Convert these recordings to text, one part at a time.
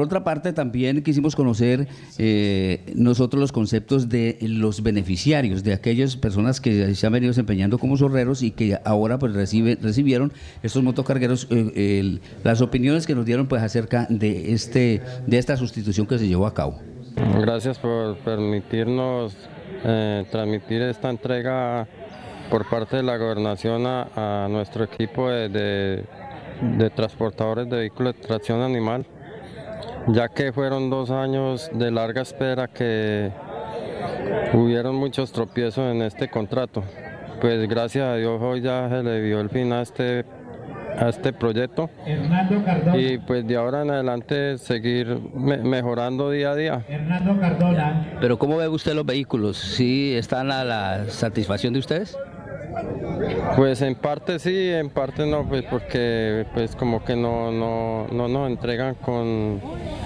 otra parte, también quisimos conocer nosotros los conceptos de los beneficiarios, de aquellas personas que se han venido desempeñando como zorreros y que ahora pues recibieron estos motocargueros, las opiniones que nos dieron pues acerca de esta sustitución que se llevó a cabo. Gracias por permitirnos transmitir esta entrega por parte de la gobernación a nuestro equipo de transportadores de vehículos de tracción animal, ya que fueron 2 años de larga espera que hubieron muchos tropiezos en este contrato. Pues gracias a Dios hoy ya se le dio el fin a este proyecto y pues de ahora en adelante seguir mejorando día a día. Pero ¿cómo ve usted los vehículos? ¿Sí están a la satisfacción de ustedes? Pues en parte sí, en parte no, pues porque pues como que no nos entregan con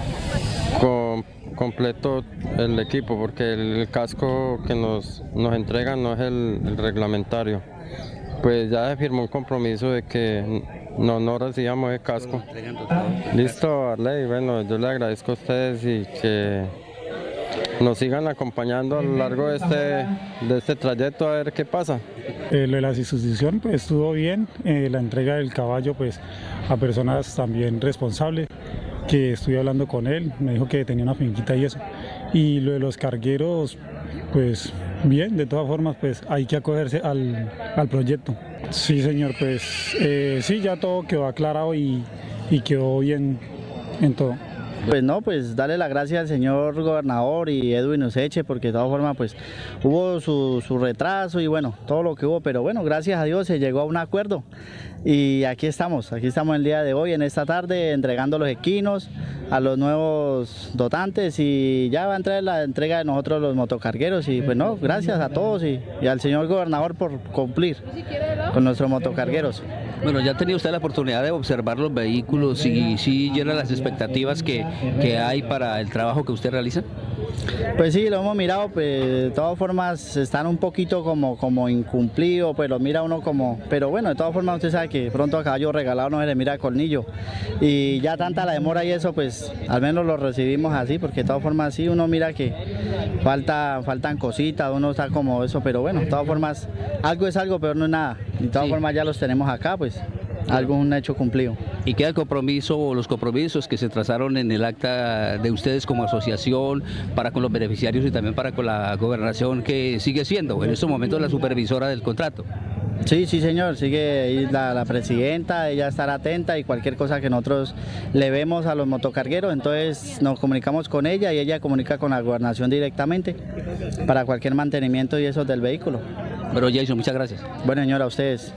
completo el equipo, porque el casco que nos entregan no es el reglamentario. Pues ya se firmó un compromiso de que no recibamos el casco. Listo, Arley, bueno, yo le agradezco a ustedes y que nos sigan acompañando a lo largo de este trayecto a ver qué pasa. Lo de la sustitución pues estuvo bien, la entrega del caballo pues a personas también responsables, que estuve hablando con él, me dijo que tenía una finquita y eso. Y lo de los cargueros pues bien, de todas formas pues hay que acogerse al proyecto. Sí señor, pues sí, ya todo quedó aclarado y quedó bien en todo. Pues no, pues darle las gracias al señor gobernador y Edwin Useche, porque de todas formas pues hubo su retraso y bueno, todo lo que hubo, pero bueno, gracias a Dios se llegó a un acuerdo y aquí estamos el día de hoy, en esta tarde, entregando los equinos a los nuevos dotantes y ya va a entrar la entrega de nosotros los motocargueros y pues no, gracias a todos y al señor gobernador por cumplir con nuestros motocargueros. Bueno, ¿ya ha tenido usted la oportunidad de observar los vehículos y si llenan las expectativas que hay para el trabajo que usted realiza? Pues sí, lo hemos mirado, pues de todas formas están un poquito como incumplidos, pues lo mira uno como, pero bueno, de todas formas usted sabe que pronto a caballo regalado no se le mira el colmillo y ya tanta la demora y eso, pues al menos lo recibimos así, porque de todas formas sí uno mira que faltan cositas, uno está como eso, pero bueno, de todas formas algo es algo, pero no es nada, de todas formas ya los tenemos acá, pues algo es un hecho cumplido. ¿Y queda el compromiso o los compromisos que se trazaron en el acta de ustedes como asociación para con los beneficiarios y también para con la gobernación, que sigue siendo en estos momentos la supervisora del contrato? Sí, sí señor, sigue ahí la presidenta, ella estará atenta y cualquier cosa que nosotros le vemos a los motocargueros, entonces nos comunicamos con ella y ella comunica con la gobernación directamente para cualquier mantenimiento y eso del vehículo. Pero Jason, muchas gracias. Bueno señora, a ustedes.